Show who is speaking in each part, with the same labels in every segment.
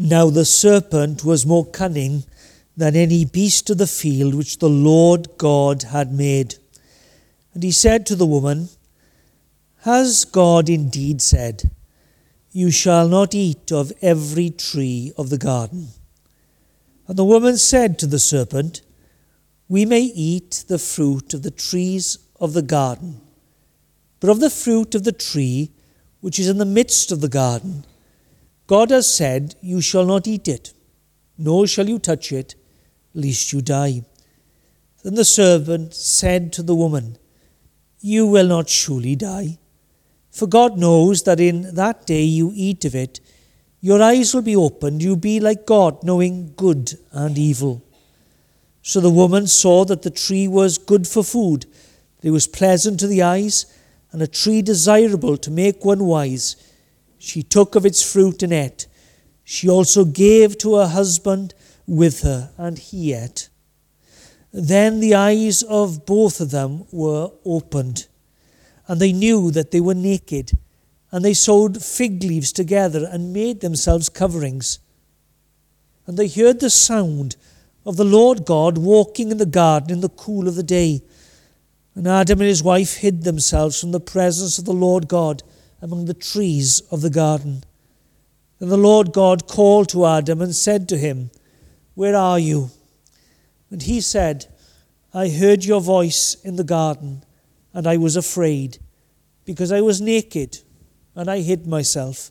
Speaker 1: Now the serpent was more cunning than any beast of the field which the Lord God had made. And he said to the woman, Has God indeed said, You shall not eat of every tree of the garden? And the woman said to the serpent, We may eat the fruit of the trees of the garden, but of the fruit of the tree which is in the midst of the garden, God has said, You shall not eat it, nor shall you touch it, lest you die. Then the serpent said to the woman, You will not surely die, for God knows that in that day you eat of it, your eyes will be opened, you will be like God, knowing good and evil. So the woman saw that the tree was good for food, that it was pleasant to the eyes, and a tree desirable to make one wise. She took of its fruit and ate. She also gave to her husband with her, and he ate. Then the eyes of both of them were opened, and they knew that they were naked, and they sewed fig leaves together and made themselves coverings. And they heard the sound of the Lord God walking in the garden in the cool of the day. And Adam and his wife hid themselves from the presence of the Lord God among the trees of the garden. Then the Lord God called to Adam and said to him, Where are you? And he said, I heard your voice in the garden, and I was afraid, because I was naked, and I hid myself.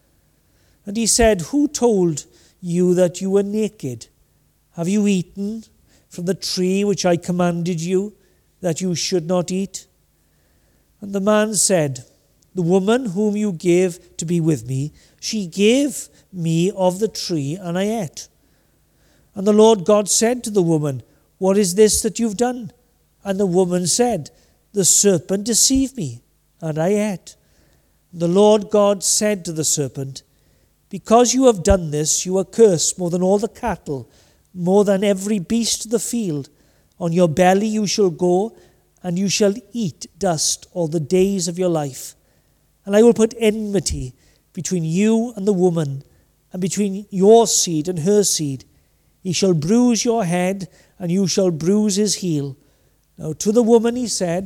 Speaker 1: And he said, Who told you that you were naked? Have you eaten from the tree which I commanded you that you should not eat? And the man said, The woman whom you gave to be with me, she gave me of the tree, and I ate. And the Lord God said to the woman, What is this that you've done? And the woman said, The serpent deceived me, and I ate. And the Lord God said to the serpent, Because you have done this, you are cursed more than all the cattle, more than every beast of the field. On your belly you shall go, and you shall eat dust all the days of your life. And I will put enmity between you and the woman, and between your seed and her seed. He shall bruise your head, and you shall bruise his heel. Now to the woman he said,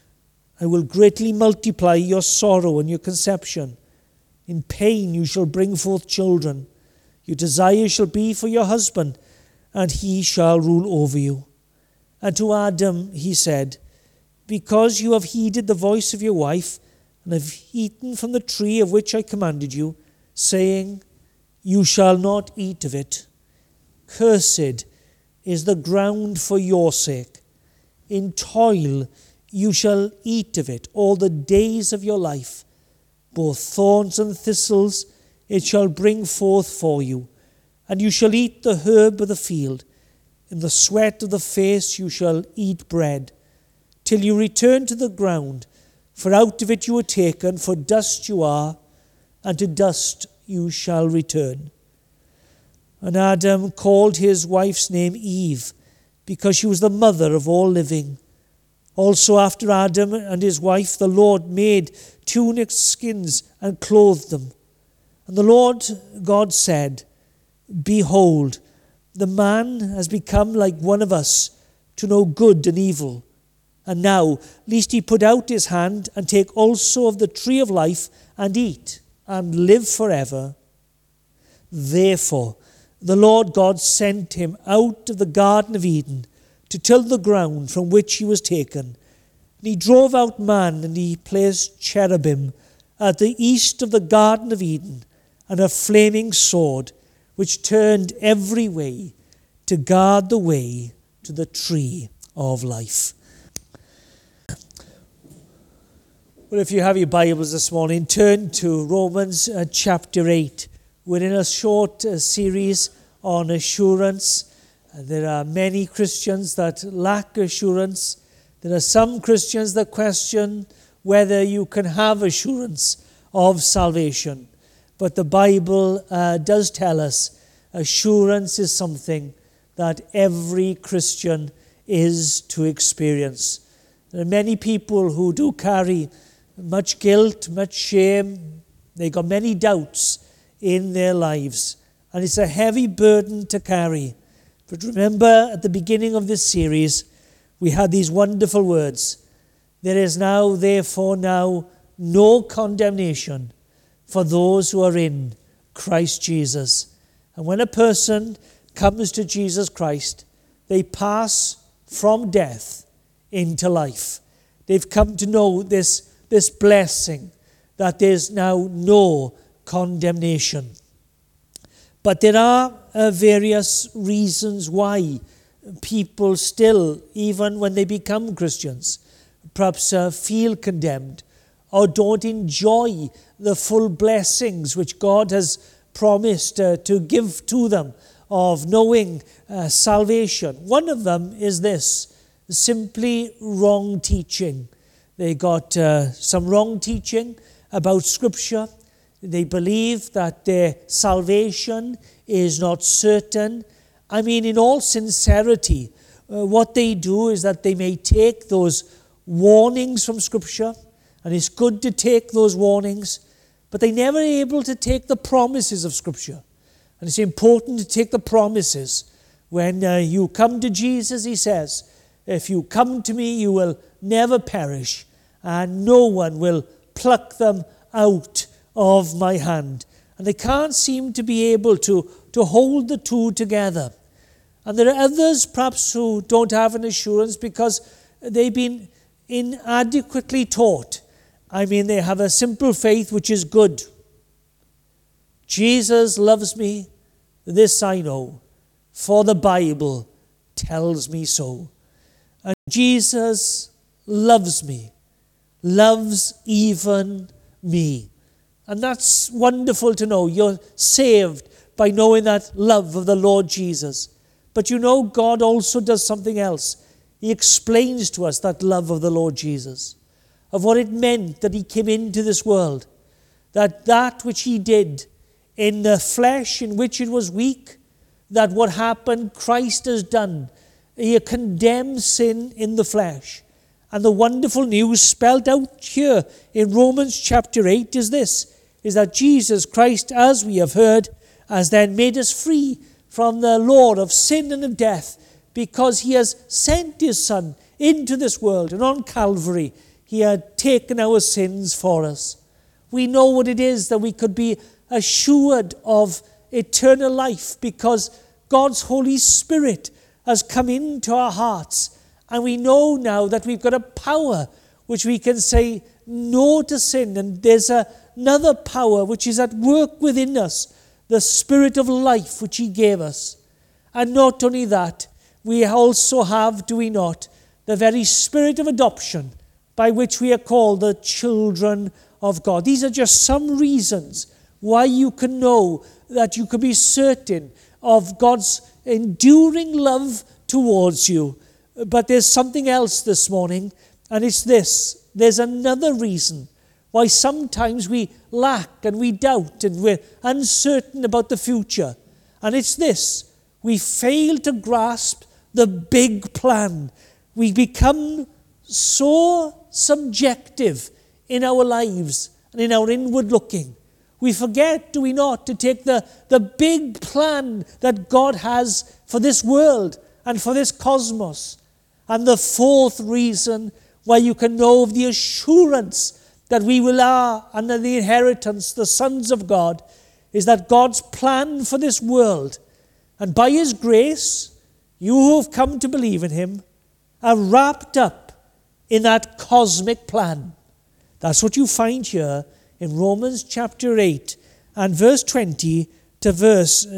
Speaker 1: I will greatly multiply your sorrow and your conception. In pain you shall bring forth children. Your desire shall be for your husband, and he shall rule over you. And to Adam he said, Because you have heeded the voice of your wife, and have eaten from the tree of which I commanded you, saying, You shall not eat of it. Cursed is the ground for your sake. In toil you shall eat of it all the days of your life. Both thorns and thistles it shall bring forth for you, and you shall eat the herb of the field. In the sweat of the face you shall eat bread, till you return to the ground, for out of it you were taken, for dust you are, and to dust you shall return. And Adam called his wife's name Eve, because she was the mother of all living. Also after Adam and his wife, the Lord made tunic skins and clothed them. And the Lord God said, Behold, the man has become like one of us, to know good and evil. And now, lest he put out his hand and take also of the tree of life and eat and live forever. Therefore, the Lord God sent him out of the Garden of Eden to till the ground from which he was taken. And he drove out man, and he placed cherubim at the east of the Garden of Eden, and a flaming sword, which turned every way to guard the way to the tree of life. Well, if you have your Bibles this morning, turn to Romans chapter 8. We're in a short series on assurance. There are many Christians that lack assurance. There are some Christians that question whether you can have assurance of salvation. But the Bible does tell us assurance is something that every Christian is to experience. There are many people who do carry much guilt, much shame. They got many doubts in their lives. and it's a heavy burden to carry. But remember, at the beginning of this series, we had these wonderful words. There is now, therefore, now no condemnation for those who are in Christ Jesus. And when a person comes to Jesus Christ, they pass from death into life. They've come to know this blessing, that there's now no condemnation. But there are various reasons why people still, even when they become Christians, perhaps feel condemned or don't enjoy the full blessings which God has promised to give to them of knowing salvation. One of them is this: simply wrong teaching. They got some wrong teaching about Scripture. They believe that their salvation is not certain. I mean, in all sincerity, what they do is that they may take those warnings from Scripture, and it's good to take those warnings, but they're never able to take the promises of Scripture. And it's important to take the promises. When you come to Jesus, he says, if you come to me, you will never perish, and no one will pluck them out of my hand. And they can't seem to be able to hold the two together. And there are others perhaps who don't have an assurance because they've been inadequately taught. I mean, they have a simple faith which is good. Jesus loves me, this I know, for the Bible tells me so. And Jesus loves me, loves even me. And that's wonderful to know. You're saved by knowing that love of the Lord Jesus. But you know, God also does something else. He explains to us that love of the Lord Jesus, of what it meant that he came into this world, that which he did in the flesh in which it was weak, that what happened Christ has done. He condemns sin in the flesh. And the wonderful news spelled out here in Romans chapter 8 is this, is that Jesus Christ, as we have heard, has then made us free from the law of sin and of death, because he has sent his Son into this world, and on Calvary he had taken our sins for us. We know what it is that we could be assured of eternal life, because God's Holy Spirit has come into our hearts, and we know now that we've got a power which we can say no to sin, and there's another power which is at work within us, the Spirit of life which he gave us. And not only that, we also have, do we not, the very Spirit of adoption by which we are called the children of God. These are just some reasons why you can know that you can be certain of God's enduring love towards you. But there's something else this morning, and it's this. There's another reason why sometimes we lack and we doubt and we're uncertain about the future. And it's this: we fail to grasp the big plan. We become so subjective in our lives and in our inward looking. We forget, do we not, to take the big plan that God has for this world and for this cosmos. And the fourth reason why you can know of the assurance that we will are under the inheritance, the sons of God, is that God's plan for this world, and by his grace, you who have come to believe in him, are wrapped up in that cosmic plan. That's what you find here in Romans chapter 8 and verse 20 to verse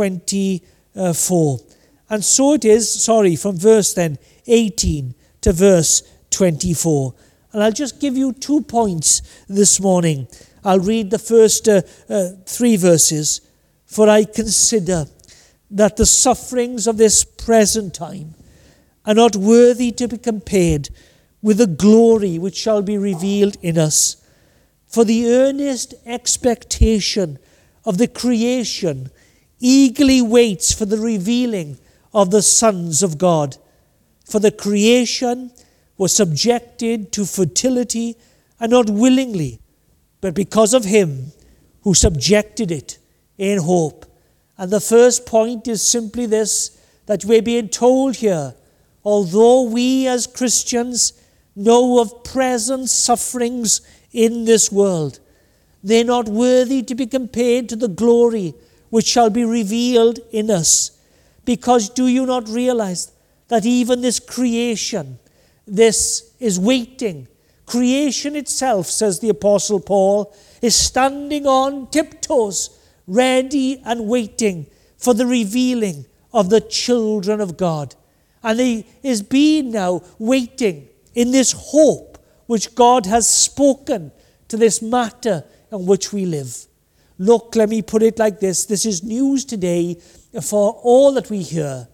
Speaker 1: 24. And so it is, from verse then 18 to verse 24. And I'll just give you 2 points this morning. I'll read the first 3 verses. For I consider that the sufferings of this present time are not worthy to be compared with the glory which shall be revealed in us. For the earnest expectation of the creation eagerly waits for the revealing of the sons of God. For the creation was subjected to fertility, and not willingly, but because of him who subjected it in hope, And the first point is simply this, that we're being told here, although we as Christians know of present sufferings in this world, they're not worthy to be compared to the glory which shall be revealed in us. Because do you not realize that even this creation, this is waiting. Creation itself, says the Apostle Paul, is standing on tiptoes, ready and waiting for the revealing of the children of God. And he is being now waiting in this hope which God has spoken to this matter in which we live. Look, let me put it like this. This is news today for all that we hear.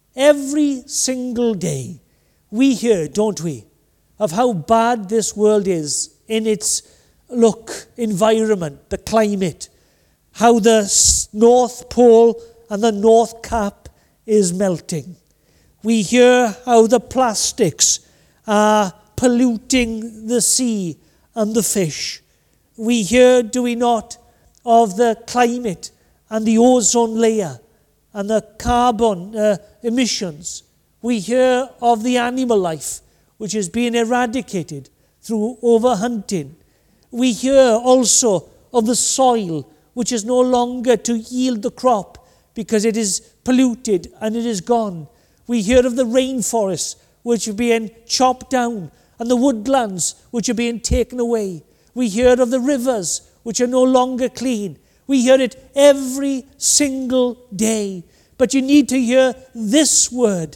Speaker 1: Every single day we hear, don't we, of how bad this world is in its, environment, the climate, how the North Pole and the North Cap is melting. We hear how the plastics are polluting the sea and the fish. We hear, do we not, of the climate and the ozone layer and the carbon emissions. We hear of the animal life which is being eradicated through overhunting. We hear also of the soil which is no longer to yield the crop because it is polluted and it is gone. We hear of the rainforests which are being chopped down and the woodlands which are being taken away. We hear of the rivers which are no longer clean. We hear it every single day. But you need to hear this word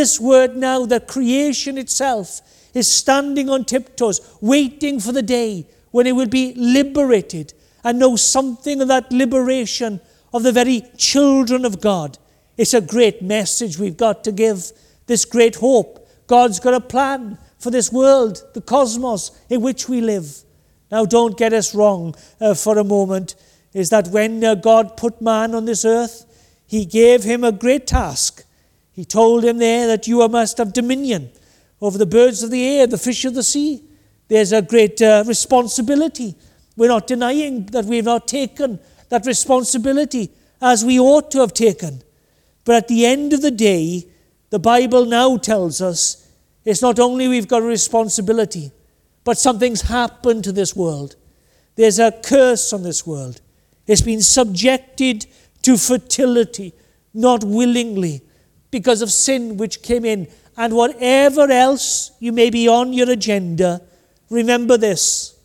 Speaker 1: now, that creation itself is standing on tiptoes, waiting for the day when it will be liberated and know something of that liberation of the very children of God. It's a great message we've got to give, this great hope. God's got a plan for this world, the cosmos in which we live. Now, don't get us wrong for a moment, is that when God put man on this earth, he gave him a great task. He told him there that you must have dominion over the birds of the air, the fish of the sea. There's a great responsibility. We're not denying that we've not taken that responsibility as we ought to have taken. But at the end of the day, the Bible now tells us it's not only we've got a responsibility, but something's happened to this world. There's a curse on this world. It's been subjected to fertility, not willingly, because of sin which came in. And whatever else you may be on your agenda, remember this.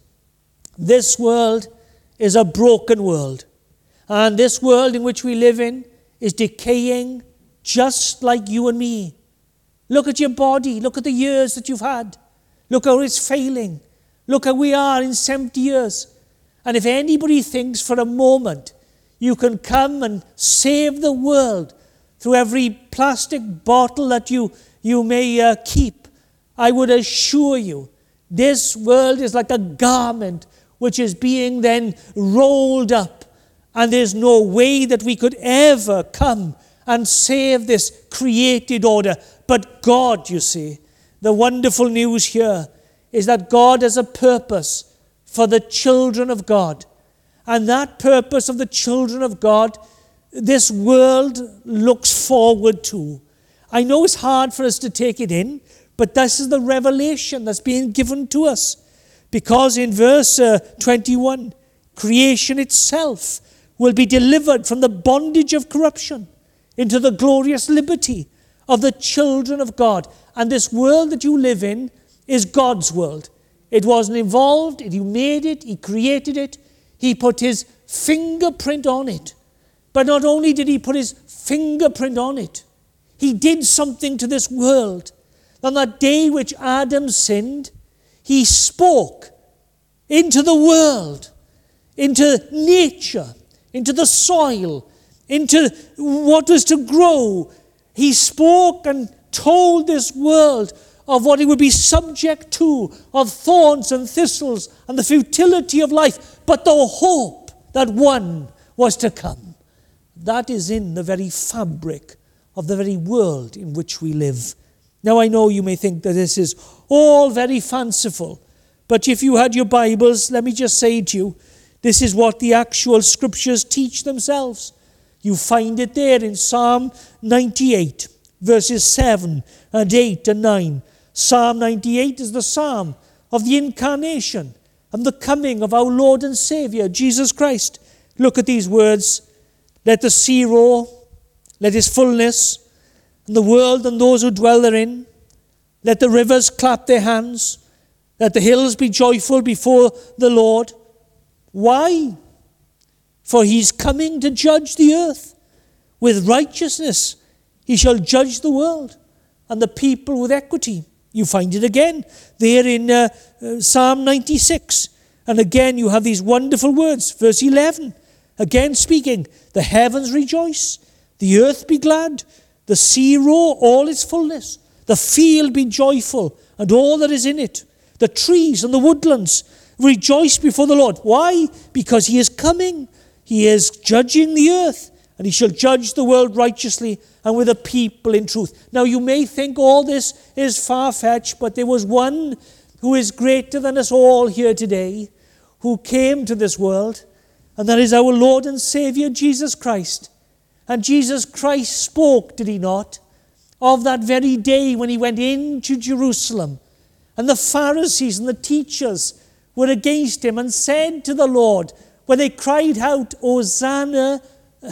Speaker 1: This world is a broken world. And this world in which we live in is decaying just like you and me. Look at your body. Look at the years that you've had. Look how it's failing. Look how we are in 70 years. And if anybody thinks for a moment you can come and save the world through every plastic bottle that you may keep, I would assure you, this world is like a garment which is being then rolled up. And there's no way that we could ever come and save this created order. But God, you see, the wonderful news here is that God has a purpose for the children of God. And that purpose of the children of God, this world looks forward to. I know it's hard for us to take it in, but this is the revelation that's being given to us. Because in verse 21, creation itself will be delivered from the bondage of corruption into the glorious liberty of the children of God. And this world that you live in is God's world. It wasn't involved. He made it. He created it. He put his fingerprint on it. But not only did he put his fingerprint on it, he did something to this world. On that day which Adam sinned, he spoke into the world, into nature, into the soil, into what was to grow. He spoke and told this world of what it would be subject to, of thorns and thistles and the futility of life, but the hope that one was to come. That is in the very fabric of the very world in which we live. Now, I know you may think that this is all very fanciful, but if you had your Bibles, let me just say to you, this is what the actual scriptures teach themselves. You find it there in Psalm 98, verses 7 and 8 and 9. Psalm 98 is the psalm of the incarnation and the coming of our Lord and Saviour, Jesus Christ. Look at these words. Let the sea roar, let his fullness, and the world and those who dwell therein. Let the rivers clap their hands. Let the hills be joyful before the Lord. Why? For he's coming to judge the earth. With righteousness he shall judge the world, and the people with equity. You find it again there in Psalm 96. And again you have these wonderful words. Verse 11. Again speaking, the heavens rejoice, the earth be glad, the sea roar, all its fullness, the field be joyful, and all that is in it, the trees and the woodlands rejoice before the Lord. Why? Because he is coming. He is judging the earth, and he shall judge the world righteously and with a people in truth. Now you may think all this is far-fetched, but there was one who is greater than us all here today, who came to this world, and that is our Lord and Saviour, Jesus Christ. And Jesus Christ spoke, did he not, of that very day when he went into Jerusalem. And the Pharisees and the teachers were against him and said to the Lord, when they cried out, Hosanna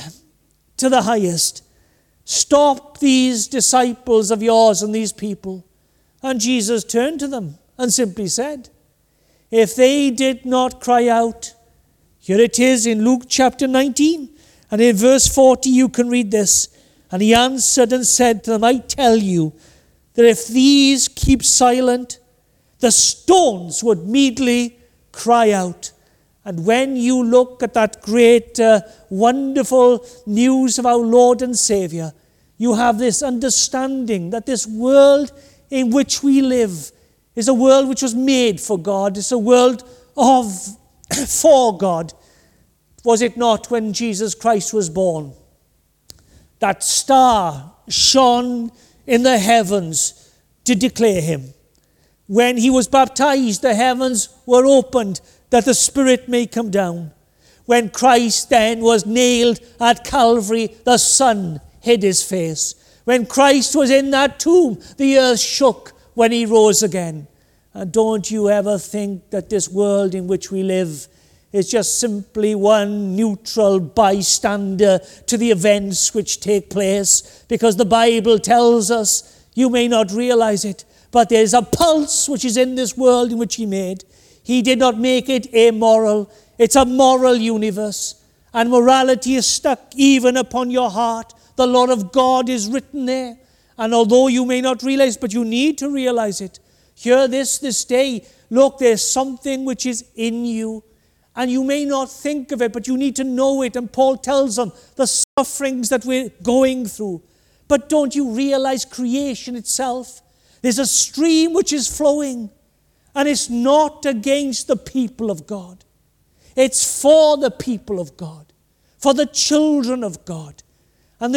Speaker 1: to the highest, stop these disciples of yours and these people. And Jesus turned to them and simply said, if they did not cry out, here it is in Luke chapter 19, and in verse 40 you can read this. And he answered and said to them, I tell you that if these keep silent, the stones would immediately cry out. And when you look at that great, wonderful news of our Lord and Saviour, you have this understanding that this world in which we live is a world which was made for God. It's a world for God. Was it not when Jesus Christ was born? That star shone in the heavens to declare him. When he was baptized, the heavens were opened that the Spirit may come down. When Christ then was nailed at Calvary, the sun hid his face. When Christ was in that tomb, the earth shook when he rose again. And don't you ever think that this world in which we live is just simply one neutral bystander to the events which take place, because the Bible tells us, you may not realize it, but there's a pulse which is in this world in which he made. He did not make it amoral. It's a moral universe, and morality is stuck even upon your heart. The law of God is written there, and although you may not realize, but you need to realize it. Hear this day. Look, there's something which is in you. And you may not think of it, but you need to know it. And Paul tells them the sufferings that we're going through. But don't you realize creation itself? There's a stream which is flowing. And it's not against the people of God. It's for the people of God. For the children of God. And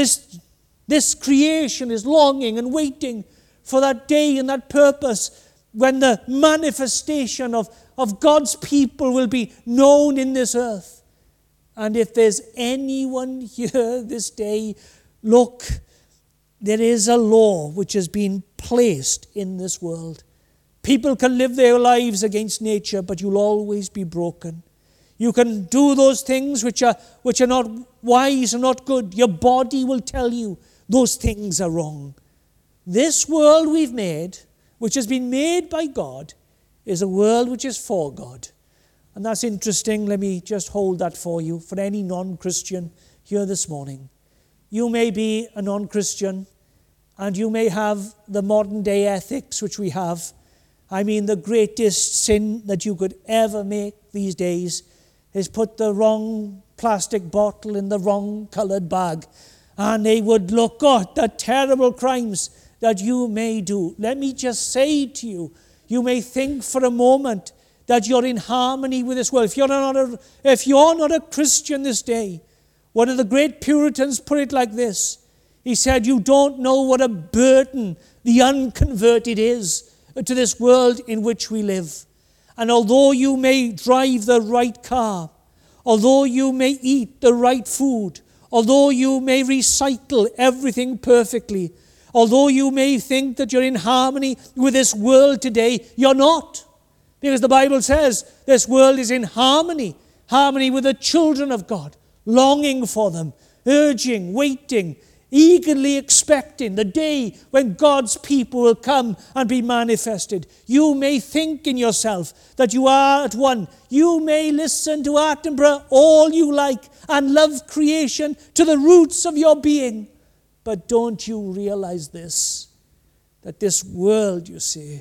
Speaker 1: this creation is longing and waiting for that day and that purpose when the manifestation of God's people will be known in this earth. And if there's anyone here this day, look, there is a law which has been placed in this world. People can live their lives against nature, but you'll always be broken. You can do those things which are not wise and not good. Your body will tell you those things are wrong. This world we've made, which has been made by God, is a world which is for God. And that's interesting. Let me just hold that for you, for any non-Christian here this morning. You may be a non-Christian, and you may have the modern day ethics which we have. I mean, the greatest sin that you could ever make these days is put the wrong plastic bottle in the wrong coloured bag. And they would look at the terrible crimes that you may do. Let me just say to you, you may think for a moment that you're in harmony with this world. If you're not a Christian this day, one of the great Puritans put it like this. He said, you don't know what a burden the unconverted is to this world in which we live. And although you may drive the right car, although you may eat the right food, Although you may recycle everything perfectly, although you may think that you're in harmony with this world today, you're not. Because the Bible says this world is in harmony with the children of God, longing for them, urging, waiting, eagerly expecting the day when God's people will come and be manifested. You may think in yourself that you are at one. You may listen to Attenborough all you like and love creation to the roots of your being. But don't you realize this? That this world, you see,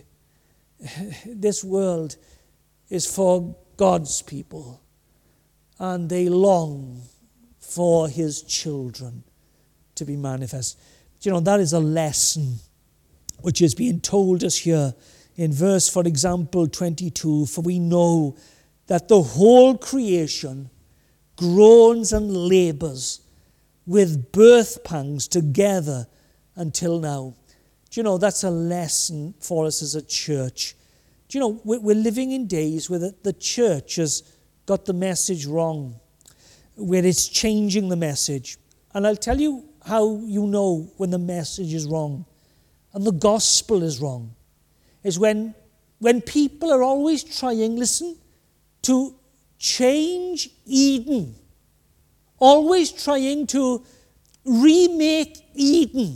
Speaker 1: this world is for God's people. And they long for his children to be manifest. That is a lesson which is being told us here in verse, for example, 22. For we know that the whole creation groans and labors with birth pangs together until now. That's a lesson for us as a church. We're living in days where the church has got the message wrong, where it's changing the message. And I'll tell you how you know when the message is wrong and the gospel is wrong, is when people are always trying, listen, to change Eden, always trying to remake Eden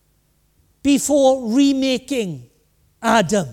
Speaker 1: before remaking Adam.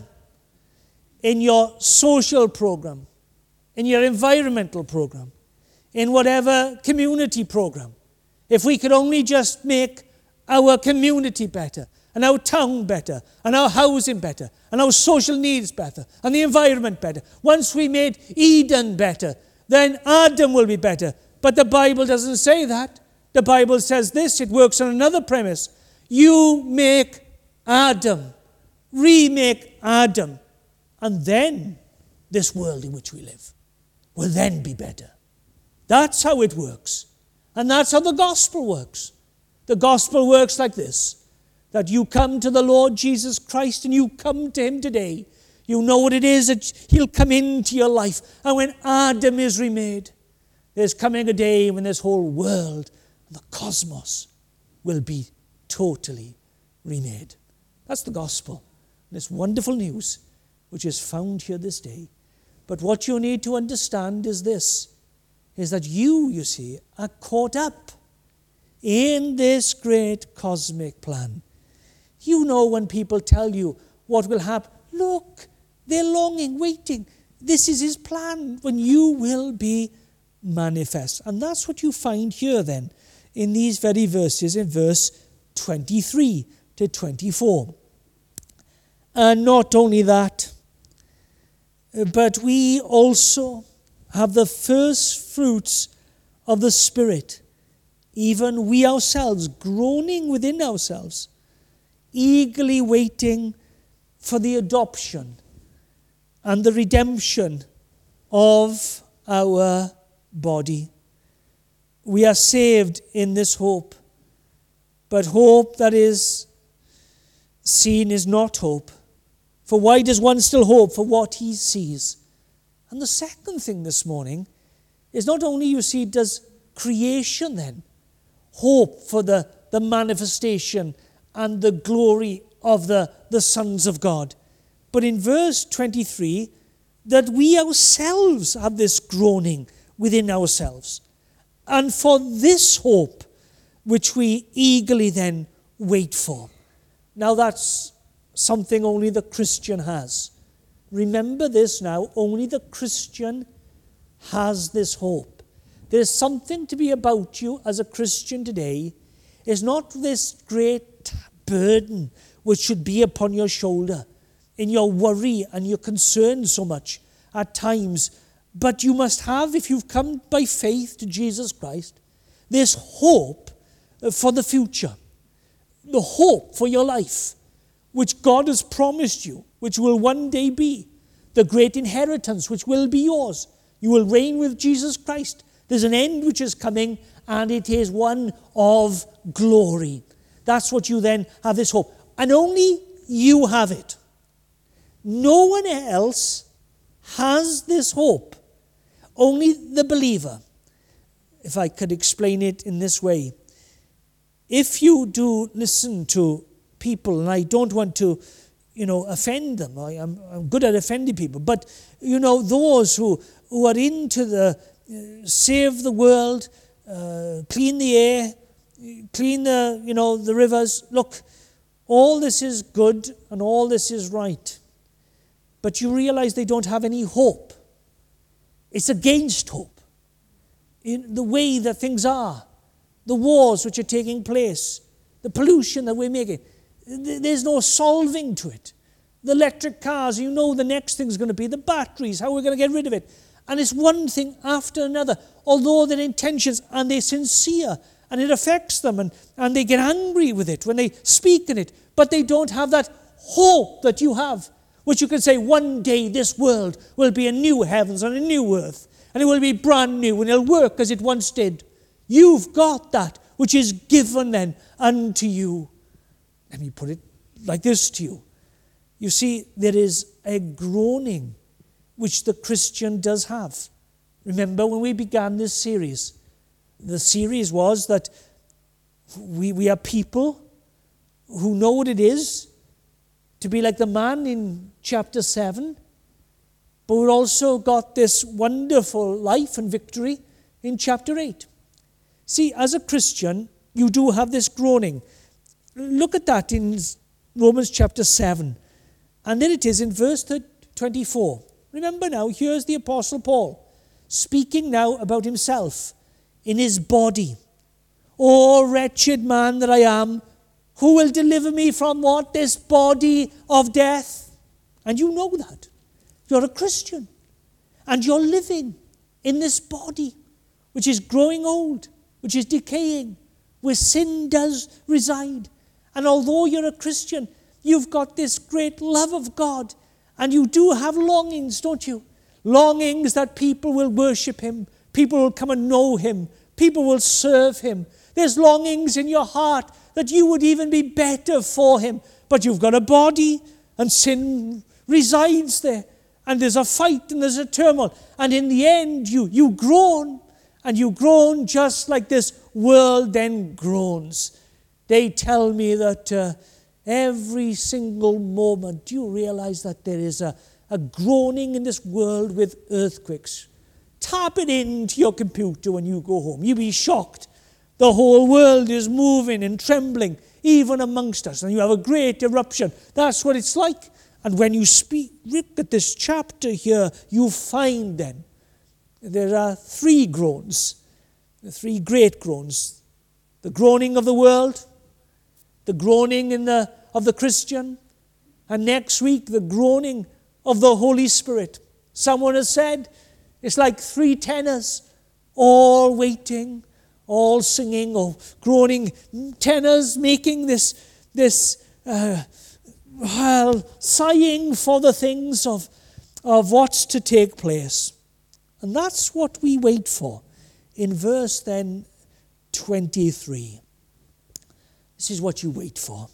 Speaker 1: In your social program, in your environmental program, in whatever community program. If we could only just make our community better, and our town better, and our housing better, and our social needs better, and the environment better. Once we made Eden better, then Adam will be better. But the Bible doesn't say that. The Bible says this. It works on another premise. You make Adam, remake Adam, and then this world in which we live will then be better. That's how it works. And that's how the gospel works. The gospel works like this, that you come to the Lord Jesus Christ and you come to him today. You know what it is that he'll come into your life. And when Adam is remade, there's coming a day when this whole world and the cosmos will be totally remade. That's the gospel. And it's wonderful news which is found here this day. But what you need to understand is this, is that you see, are caught up in this great cosmic plan. You know when people tell you what will happen, look, they're longing, waiting. This is his plan when you will be manifest. And that's what you find here then in these very verses, in verse 23 to 24. And not only that, but we also have the first fruits of the Spirit, even we ourselves, groaning within ourselves, eagerly waiting for the adoption and the redemption of our body. We are saved in this hope, but hope that is seen is not hope. For why does one still hope for what he sees? And the second thing this morning is not only, you see, does creation then hope for the manifestation and the glory of the sons of God, but in verse 23, that we ourselves have this groaning within ourselves. And for this hope, which we eagerly then wait for. Now that's something only the Christian has. Remember this now, only the Christian has this hope. There's something to be about you as a Christian today. It's not this great burden which should be upon your shoulder in your worry and your concern so much at times. But you must have, if you've come by faith to Jesus Christ, this hope for the future, the hope for your life, which God has promised you, which will one day be the great inheritance which will be yours. You will reign with Jesus Christ. There's an end which is coming, and it is one of glory. That's what you then have, this hope. And only you have it. No one else has this hope. Only the believer. if I could explain it in this way. If you do listen to people, and I don't want to, offend them. I'm good at offending people. But, those who are into the save the world, clean the air, clean the rivers. Look, all this is good and all this is right. But you realize they don't have any hope. It's against hope. In the way that things are, the wars which are taking place, the pollution that we're making, there's no solving to it. The electric cars, the next thing's going to be the batteries, how we're going to get rid of it. And it's one thing after another, although their intentions, and they're sincere, and it affects them, and they get angry with it when they speak in it, but they don't have that hope that you have, which you can say, one day this world will be a new heavens and a new earth, and it will be brand new, and it'll work as it once did. You've got that, which is given then unto you. Let me put it like this to you. You see, there is a groaning which the Christian does have. Remember when we began this series, the series was that we are people who know what it is to be like the man in chapter 7, but we've also got this wonderful life and victory in chapter 8. See, as a Christian, you do have this groaning. Look at that in Romans chapter 7. And then it is in verse 24. Remember now, here's the Apostle Paul speaking now about himself in his body. "O wretched man that I am, who will deliver me from what? This body of death." And you know that. You're a Christian. And you're living in this body, which is growing old, which is decaying, where sin does reside. And although you're a Christian, you've got this great love of God, and you do have longings, don't you? Longings that people will worship him, people will come and know him, people will serve him. There's longings in your heart that you would even be better for him, but you've got a body, and sin resides there, and there's a fight and there's a turmoil, and in the end you groan. And you groan just like this world then groans. They tell me that every single moment, do you realize that there is a groaning in this world with earthquakes? Tap it into your computer when you go home. You'll be shocked. The whole world is moving and trembling, even amongst us. And you have a great eruption. That's what it's like. And when you look at this chapter here, you find then there are three groans, the three great groans. The groaning of the world, the groaning of the Christian, and next week the groaning of the Holy Spirit. Someone has said it's like three tenors, all waiting, all singing, or groaning tenors making this sighing for the things of what's to take place. And that's what we wait for in verse then 23. This is what you wait for.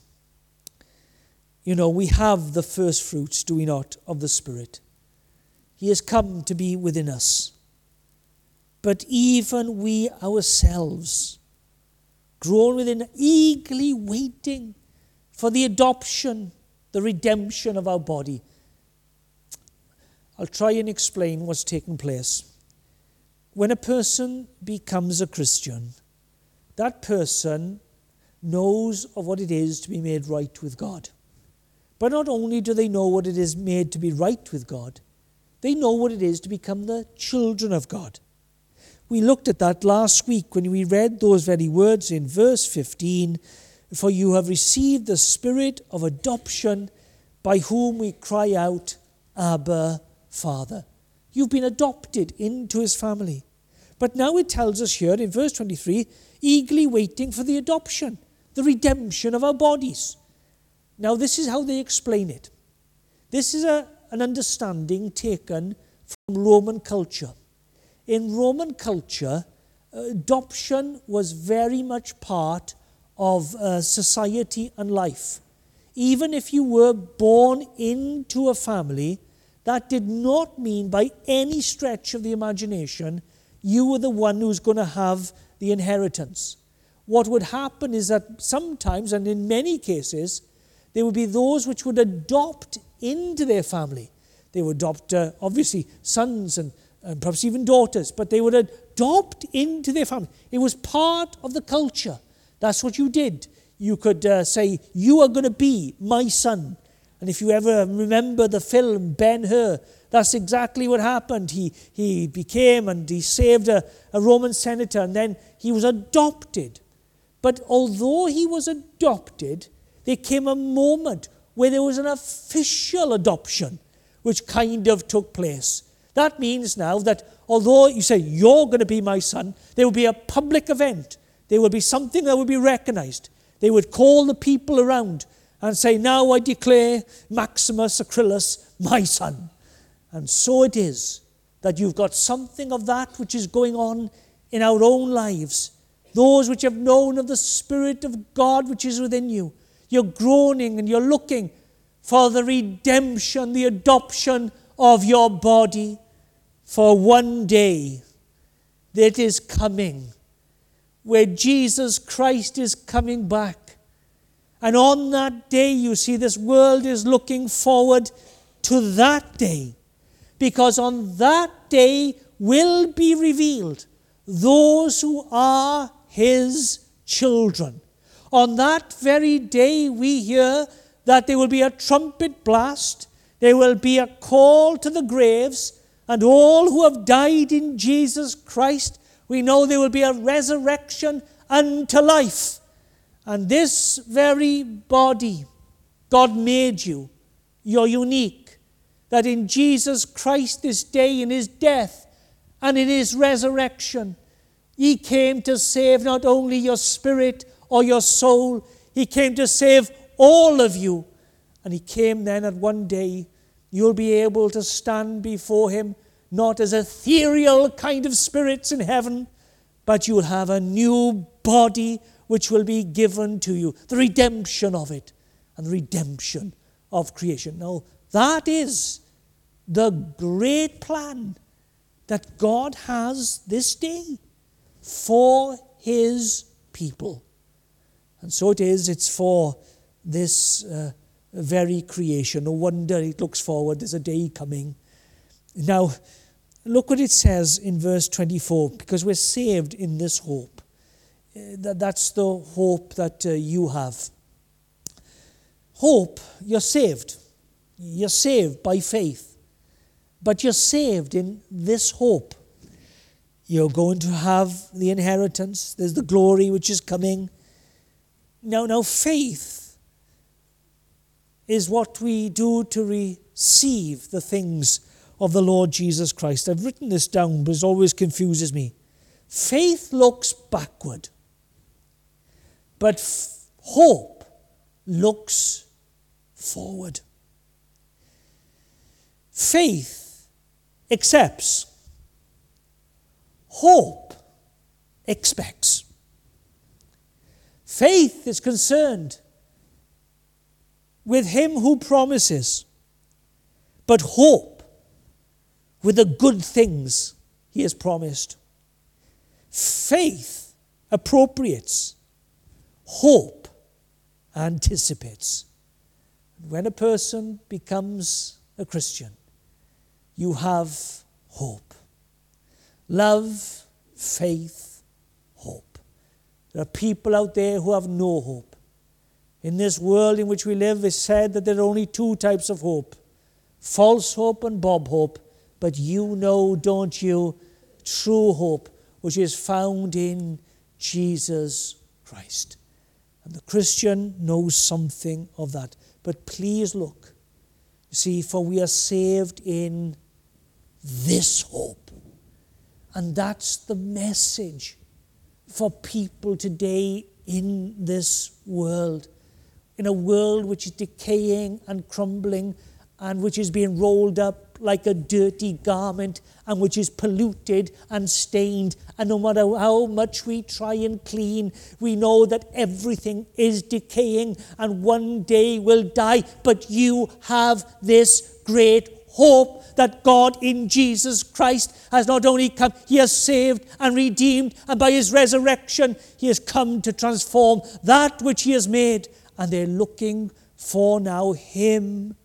Speaker 1: We have the first fruits, do we not, of the Spirit. He has come to be within us. But even we ourselves groan within, eagerly waiting for the adoption, the redemption of our body. I'll try and explain what's taking place. When a person becomes a Christian, that person knows of what it is to be made right with God. But not only do they know what it is made to be right with God, they know what it is to become the children of God. We looked at that last week when we read those very words in verse 15, "For you have received the spirit of adoption, by whom we cry out, Abba, Father." You've been adopted into his family. But now it tells us here in verse 23, eagerly waiting for the adoption, the redemption of our bodies. Now this is how they explain it. This is an understanding taken from Roman culture. In Roman culture, adoption was very much part of society and life. Even if you were born into a family, that did not mean by any stretch of the imagination you were the one who's going to have the inheritance. What would happen is that sometimes, and in many cases, there would be those which would adopt into their family. They would adopt, obviously, sons and perhaps even daughters, but they would adopt into their family. It was part of the culture. That's what you did. You could say, you are going to be my son. And if you ever remember the film Ben-Hur, that's exactly what happened. He became and he saved a Roman senator, and then he was adopted. But although he was adopted, there came a moment where there was an official adoption which kind of took place. That means now that although you say, you're going to be my son, there will be a public event. There will be something that will be recognized. They would call the people around and say, now I declare Maximus Acrylus my son. And so it is that you've got something of that which is going on in our own lives. Those which have known of the Spirit of God which is within you. You're groaning and you're looking for the redemption, the adoption of your body. For one day that is coming where Jesus Christ is coming back. And on that day, you see, this world is looking forward to that day. Because on that day will be revealed those who are his children. On that very day, we hear that there will be a trumpet blast, there will be a call to the graves, and all who have died in Jesus Christ, we know there will be a resurrection unto life. And this very body, God made you. You're unique. That in Jesus Christ this day, in his death and in his resurrection, he came to save not only your spirit or your soul, he came to save all of you. And he came then at one day, you'll be able to stand before him, not as ethereal kind of spirits in heaven, but you'll have a new body which will be given to you, the redemption of it, and the redemption of creation. Now, that is the great plan that God has this day for his people. And so it is, it's for this very creation. No wonder it looks forward, there's a day coming. Now, look what it says in verse 24, because we're saved in this hope. That's the hope that you have. Hope, you're saved. You're saved by faith. But you're saved in this hope. You're going to have the inheritance. There's the glory which is coming. Now faith is what we do to receive the things of the Lord Jesus Christ. I've written this down, but it always confuses me. Faith looks backward. But hope looks forward. Faith accepts. Hope expects. Faith is concerned with him who promises, but hope with the good things he has promised. Faith appropriates. Hope anticipates. When a person becomes a Christian, you have hope. Love, faith, hope. There are people out there who have no hope. In this world in which we live, it's said that there are only two types of hope. False hope and bob hope. But you know, don't you, true hope, which is found in Jesus Christ. And the Christian knows something of that. But please look. You see, for we are saved in this hope. And that's the message for people today in this world. In a world which is decaying and crumbling and which is being rolled up like a dirty garment and which is polluted and stained. And no matter how much we try and clean, we know that everything is decaying and one day will die. But you have this great hope that God in Jesus Christ has not only come, he has saved and redeemed, and by his resurrection, he has come to transform that which he has made. And they're looking for now him.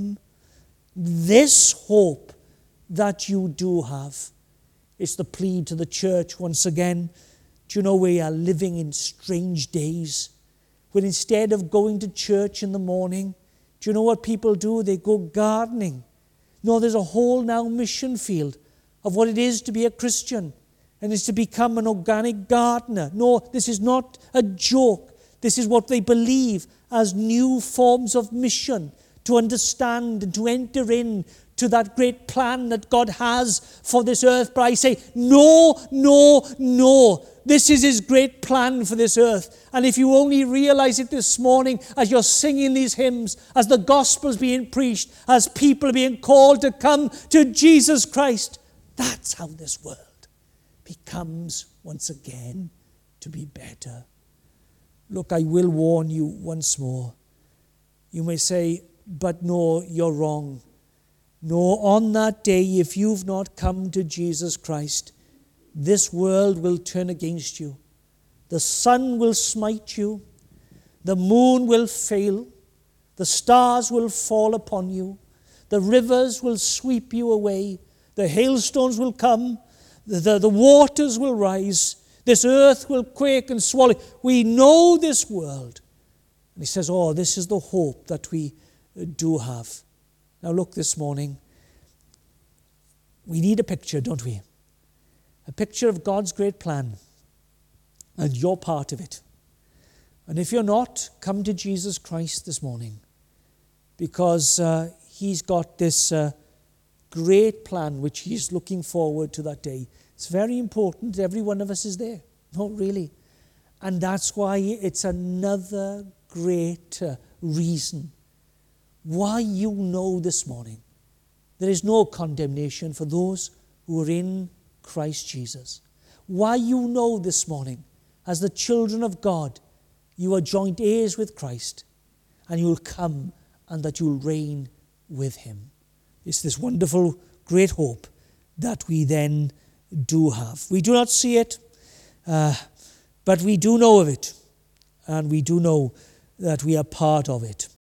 Speaker 1: This hope that you do have. It's the plea to the church once again. Do you know we are living in strange days? When instead of going to church in the morning, do you know what people do? They go gardening. No, there's a whole now mission field of what it is to be a Christian, and it's to become an organic gardener. No, this is not a joke. This is what they believe as new forms of mission, to understand and to enter in to that great plan that God has for this earth. But I say, no. This is his great plan for this earth. And if you only realize it this morning as you're singing these hymns, as the gospel's being preached, as people are being called to come to Jesus Christ, that's how this world becomes once again to be better. Look, I will warn you once more. You may say, but no, you're wrong. No, on that day, if you've not come to Jesus Christ, this world will turn against you. The sun will smite you. The moon will fail. The stars will fall upon you. The rivers will sweep you away. The hailstones will come. The waters will rise. This earth will quake and swallow. We know this world. And he says, this is the hope that we do have. Now look, this morning, we need a picture, don't we? A picture of God's great plan, and you're part of it. And if you're not, come to Jesus Christ this morning, because he's got this great plan which he's looking forward to that day. It's very important that every one of us is there. Not really. And that's why it's another great reason why you know this morning there is no condemnation for those who are in Christ Jesus. Why you know this morning, as the children of God, you are joint heirs with Christ, and you will come and that you will reign with him. It's this wonderful, great hope that we then do have. We do not see it, but we do know of it, and we do know that we are part of it.